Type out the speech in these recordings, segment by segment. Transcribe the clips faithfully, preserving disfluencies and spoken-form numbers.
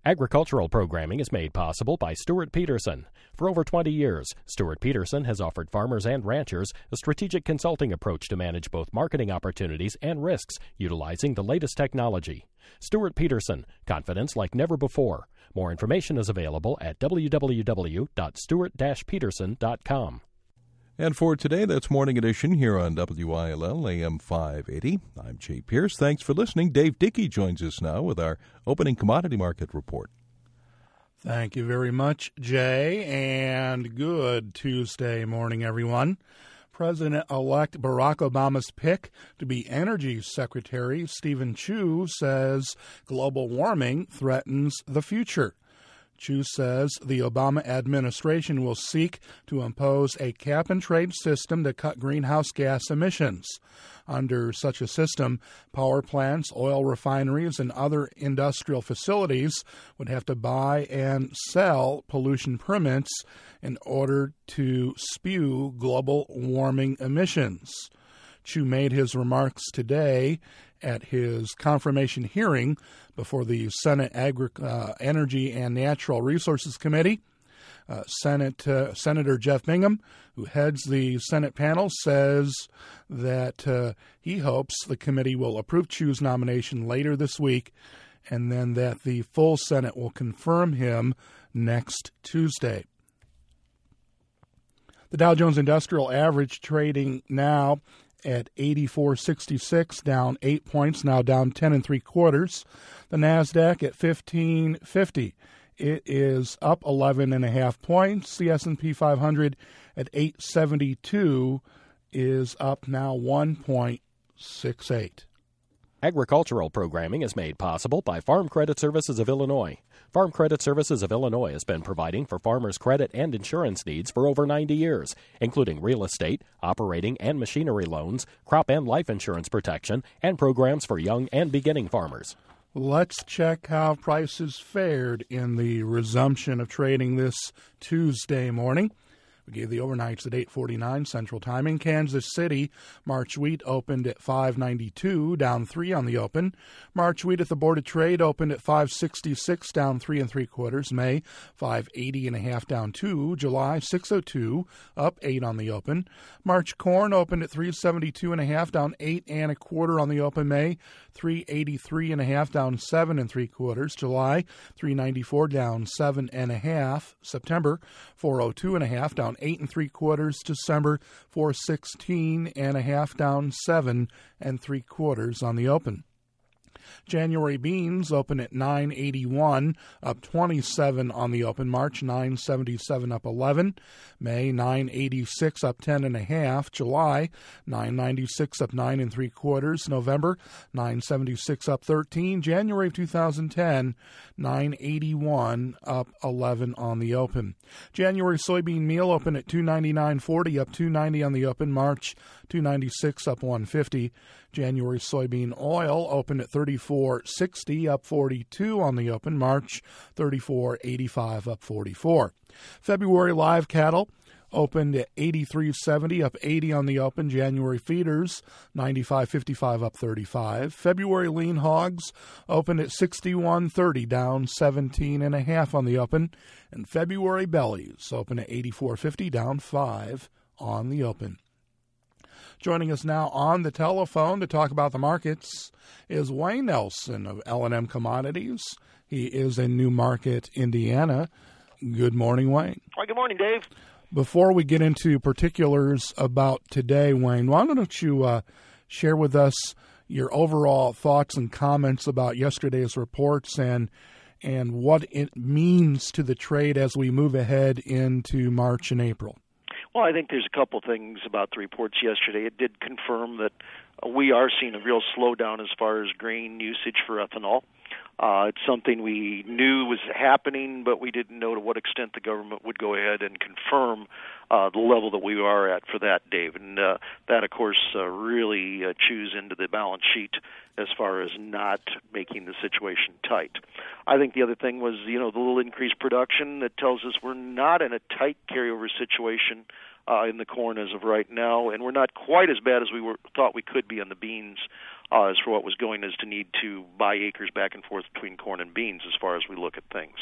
Agricultural programming is made possible by Stuart Peterson. For over twenty years, Stuart Peterson has offered farmers and ranchers a strategic consulting approach to manage both marketing opportunities and risks utilizing the latest technology. Stuart Peterson, confidence like never before. More information is available at w w w dot stuart dash peterson dot com. And for today, that's Morning Edition here on W I L L A M five eighty. I'm Jay Pierce. Thanks for listening. Dave Dickey joins us now with our opening commodity market report. Thank you very much, Jay, and good Tuesday morning, everyone. President-elect Barack Obama's pick to be Energy Secretary, Stephen Chu, says global warming threatens the future. Chu says the Obama administration will seek to impose a cap-and-trade system to cut greenhouse gas emissions. Under such a system, power plants, oil refineries, and other industrial facilities would have to buy and sell pollution permits in order to spew global warming emissions. Chu made his remarks today at his confirmation hearing before the Senate Agri- uh, Energy and Natural Resources Committee. Uh, Senate uh, Senator Jeff Bingham, who heads the Senate panel, says that uh, he hopes the committee will approve Chu's nomination later this week, and then that the full Senate will confirm him next Tuesday. The Dow Jones Industrial Average trading now at eighty-four sixty-six, down eight points, now down ten and three quarters. The Nasdaq at fifteen fifty. It is up eleven and a half points. The S and P five hundred at eight seventy-two is up now one point six eight. Agricultural programming is made possible by Farm Credit Services of Illinois. Farm Credit Services of Illinois has been providing for farmers' credit and insurance needs for over ninety years, including real estate, operating and machinery loans, crop and life insurance protection, and programs for young and beginning farmers. Let's check how prices fared in the resumption of trading this Tuesday morning. We gave the overnights at eight forty-nine Central Time. In Kansas City, March wheat opened at five ninety-two, down three on the open. March wheat at the Board of Trade opened at five sixty-six, down three and three quarters. May, five eighty and a half, down two. July, six oh two, up eight on the open. March corn opened at three seventy-two and a half, down eight and a quarter on the open. May, three eighty-three and a half, down seven and three quarters. July, three ninety-four, down seven and a half. September, four oh two and a half, down eight and three quarters. December, four sixteen and a half, down seven and three quarters on the open. January beans open at nine eighty-one, up twenty-seven on the open. March nine seventy-seven, up eleven. May nine eighty-six, up ten and a half. July nine ninety-six, up nine and three quarters. November nine seventy-six, up thirteen. January of two thousand ten, nine eighty-one, up eleven on the open. January soybean meal open at two ninety-nine forty, up two ninety on the open. March two ninety-six, up one fifty. January soybean oil opened at thirty-four sixty, up forty-two on the open. March thirty-four eighty-five, up forty-four. February live cattle opened at eighty-three seventy, up eighty on the open. January feeders ninety-five fifty-five, up thirty-five. February lean hogs opened at sixty-one thirty, down seventeen and a half on the open. And February bellies open at eighty-four fifty, down five on the open. Joining us now on the telephone to talk about the markets is Wayne Nelson of L and M Commodities. He is in New Market, Indiana. Good morning, Wayne. Hi, good morning, Dave. Before we get into particulars about today, Wayne, why don't you uh, share with us your overall thoughts and comments about yesterday's reports and and what it means to the trade as we move ahead into March and April? Well, I think there's a couple things about the reports yesterday. It did confirm that uh, we are seeing a real slowdown as far as grain usage for ethanol. Uh, it's something we knew was happening, but we didn't know to what extent the government would go ahead and confirm uh, the level that we are at for that, Dave. And uh, that, of course, uh, really uh, chews into the balance sheet as far as not making the situation tight. I think the other thing was, you know, the little increased production that tells us we're not in a tight carryover situation uh, in the corn as of right now, and we're not quite as bad as we were thought we could be on the beans. Uh, as for what was going is to need to buy acres back and forth between corn and beans as far as we look at things.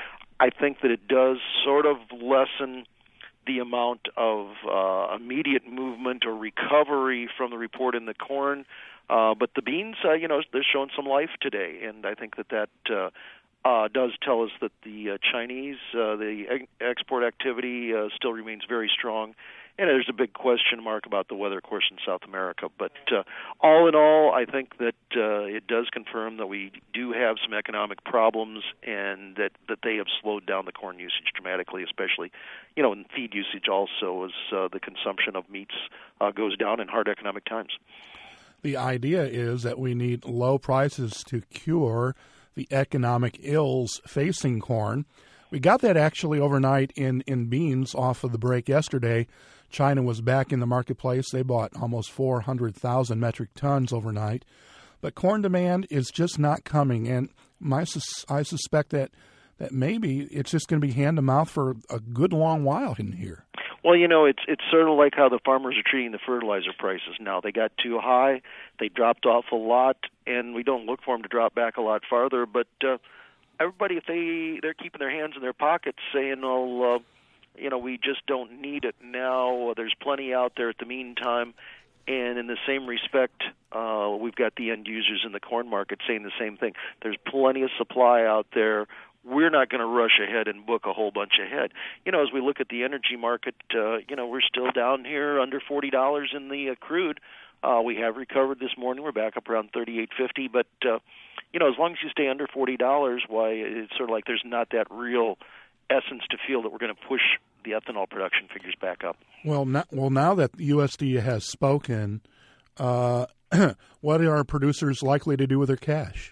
I think that it does sort of lessen the amount of uh, immediate movement or recovery from the report in the corn, uh, but the beans, uh, you know, they're showing some life today, and I think that that uh, uh, does tell us that the uh, Chinese, uh, the e- export activity uh, still remains very strong. And there's a big question mark about the weather, of course, in South America. But uh, all in all, I think that uh, it does confirm that we do have some economic problems and that, that they have slowed down the corn usage dramatically, especially, you know, in feed usage also as uh, the consumption of meats uh, goes down in hard economic times. The idea is that we need low prices to cure the economic ills facing corn. We got that actually overnight in, in beans off of the break yesterday. China was back in the marketplace. They bought almost four hundred thousand metric tons overnight. But corn demand is just not coming, and my I suspect that, that maybe it's just going to be hand-to-mouth for a good long while in here. Well, you know, it's it's sort of like how the farmers are treating the fertilizer prices now. They got too high, they dropped off a lot, and we don't look for them to drop back a lot farther. But uh, everybody, if they, they're keeping their hands in their pockets saying, oh, uh, you know, we just don't need it now. There's plenty out there at the meantime. And in the same respect, uh, we've got the end users in the corn market saying the same thing. There's plenty of supply out there. We're not going to rush ahead and book a whole bunch ahead. You know, as we look at the energy market, uh, you know, we're still down here under forty dollars in the uh, crude. Uh, we have recovered this morning. We're back up around thirty-eight fifty. But, uh, you know, as long as you stay under forty dollars, why, it's sort of like there's not that real essence to feel that we're going to push the ethanol production figures back up. Well, now, well, now that the U S D A has spoken, uh, what are producers likely to do with their cash?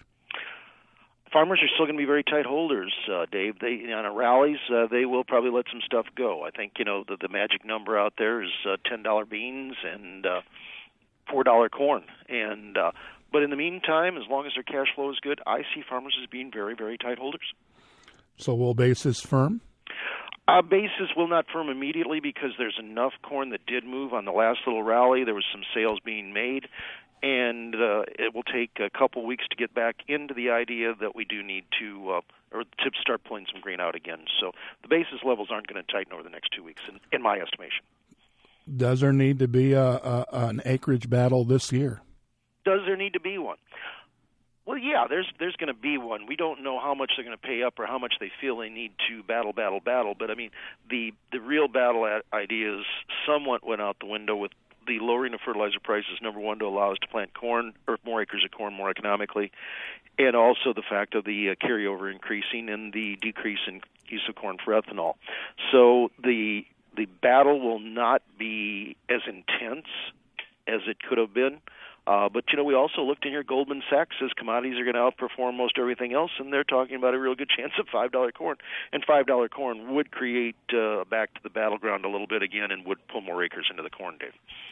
Farmers are still going to be very tight holders, uh, Dave. They, you know, on rallies, uh, they will probably let some stuff go. I think, you know, the, the magic number out there is uh, ten dollars beans and uh, four dollars corn. And uh, but in the meantime, as long as their cash flow is good, I see farmers as being very, very tight holders. So will basis firm? Uh, basis will not firm immediately because there's enough corn that did move on the last little rally. There was some sales being made, and uh, it will take a couple weeks to get back into the idea that we do need to uh, or to start pulling some grain out again. So the basis levels aren't going to tighten over the next two weeks, in, in my estimation. Does there need to be a, a, an acreage battle this year? Does there need to be one? Well, yeah, there's there's going to be one. We don't know how much they're going to pay up or how much they feel they need to battle, battle, battle. But, I mean, the, the real battle ideas somewhat went out the window with the lowering of fertilizer prices, number one, to allow us to plant corn or more acres of corn more economically, and also the fact of the uh, carryover increasing and the decrease in use of corn for ethanol. So the the battle will not be as intense as it could have been. Uh, but, you know, we also looked in here, Goldman Sachs says commodities are going to outperform most everything else, and they're talking about a real good chance of five dollars corn. And five dollars corn would create uh, back to the battleground a little bit again and would pull more acres into the corn, Dave.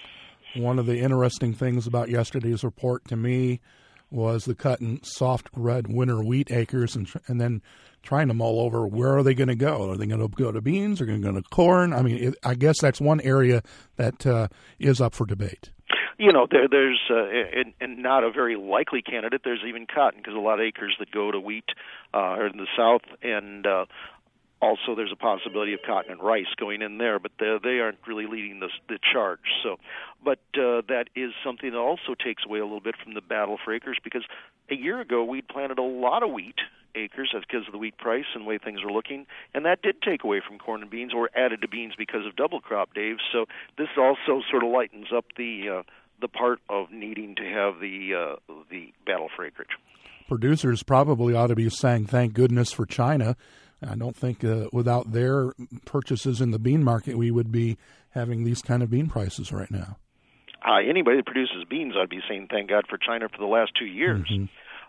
One of the interesting things about yesterday's report to me was the cut in soft red winter wheat acres and and then trying to mull over where are they going to go? Are they going to go to beans? Are they going to go to corn? I mean, it, I guess that's one area that uh, is up for debate. You know, there, there's uh, and, and not a very likely candidate. There's even cotton because a lot of acres that go to wheat uh, are in the south, and uh, also there's a possibility of cotton and rice going in there, but they aren't really leading the, the charge. So, but uh, that is something that also takes away a little bit from the battle for acres because a year ago we'd planted a lot of wheat acres that's because of the wheat price and the way things were looking, and that did take away from corn and beans or added to beans because of double crop, Dave. So this also sort of lightens up the uh, the part of needing to have the uh, the battle for acreage. Producers probably ought to be saying, thank goodness for China. I don't think uh, without their purchases in the bean market, we would be having these kind of bean prices right now. Uh, anybody that produces beans ought to be saying thank God for China for the last two years. Mm-hmm.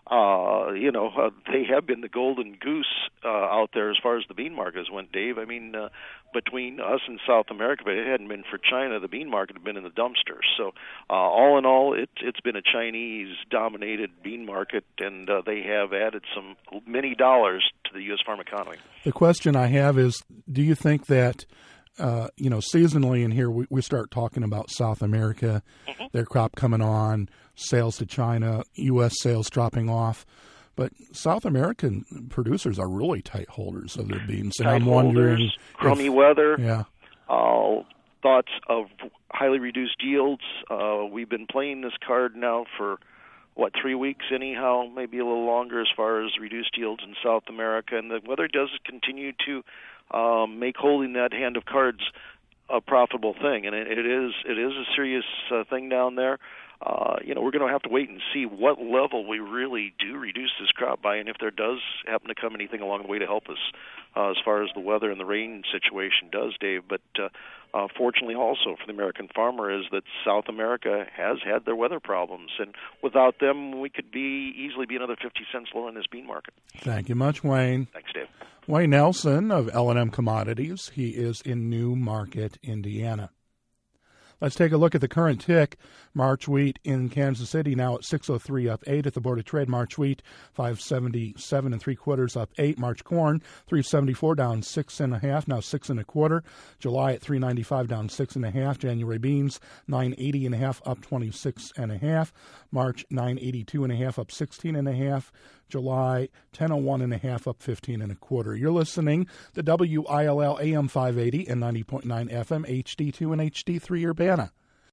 Uh, you know, uh, they have been the golden goose uh, out there as far as the bean markets went, Dave. I mean, uh, between us and South America, but it hadn't been for China, the bean market had been in the dumpster. So uh, all in all, it, it's been a Chinese-dominated bean market, and uh, they have added some many dollars to the U S farm economy. The question I have is, do you think that uh, you know, seasonally in here, we, we start talking about South America, mm-hmm. their crop coming on, sales to China, U S sales dropping off. But South American producers are really tight holders of their beans. And tight I'm wondering holders, crummy if, weather, yeah. uh, thoughts of highly reduced yields. Uh, we've been playing this card now for, what, three weeks anyhow, maybe a little longer as far as reduced yields in South America. And the weather does continue to um, make holding that hand of cards a profitable thing. And it, it is it is a serious uh, thing down there. Uh, you know, we're going to have to wait and see what level we really do reduce this crop by, and if there does happen to come anything along the way to help us uh, as far as the weather and the rain situation does, Dave. But uh, uh, fortunately also for the American farmer is that South America has had their weather problems, and without them we could be easily be another fifty cents lower in this bean market. Thank you much, Wayne. Thanks, Dave. Wayne Nelson of L and M Commodities. He is in New Market, Indiana. Let's take a look at the current tick. March wheat in Kansas City now at six oh three, up eight at the Board of Trade. March wheat five seventy-seven and three quarters, up eight. March corn three seventy-four, down six and a half, now six and a quarter. July at three ninety-five, down six and a half. January beans nine eighty and a half, up twenty-six and a half. March nine eighty-two and a half, up sixteen and a half. July ten oh one and a half, up fifteen and a quarter. You're listening to W I L L A M five eighty and ninety point nine F M, H D two and H D three Urbana.